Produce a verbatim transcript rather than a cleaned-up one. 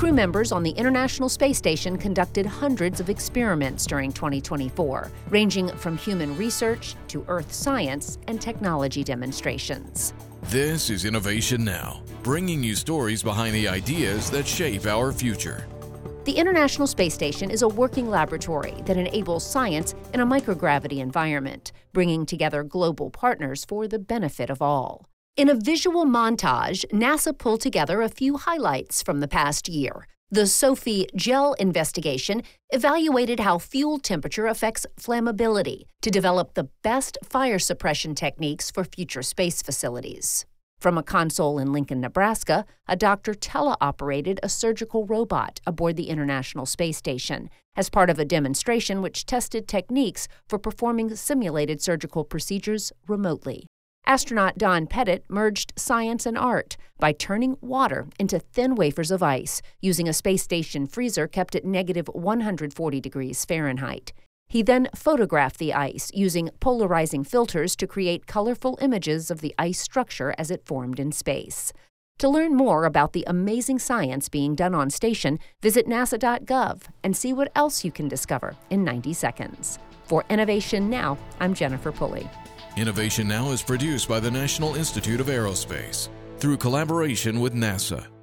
Crew members on the International Space Station conducted hundreds of experiments during twenty twenty-four, ranging from human research to Earth science and technology demonstrations. This is Innovation Now, bringing you stories behind the ideas that shape our future. The International Space Station is a working laboratory that enables science in a microgravity environment, bringing together global partners for the benefit of all. In a visual montage, NASA pulled together a few highlights from the past year. The SOFIE gel investigation evaluated how fuel temperature affects flammability to develop the best fire suppression techniques for future space facilities. From a console in Lincoln, Nebraska, a doctor teleoperated a surgical robot aboard the International Space Station as part of a demonstration which tested techniques for performing simulated surgical procedures remotely. Astronaut Don Pettit merged science and art by turning water into thin wafers of ice using a space station freezer kept at negative one hundred forty degrees Fahrenheit. He then photographed the ice using polarizing filters to create colorful images of the ice structure as it formed in space. To learn more about the amazing science being done on station, visit nasa dot gov and see what else you can discover in ninety seconds. For Innovation Now, I'm Jennifer Pulley. Innovation Now is produced by the National Institute of Aerospace through collaboration with NASA.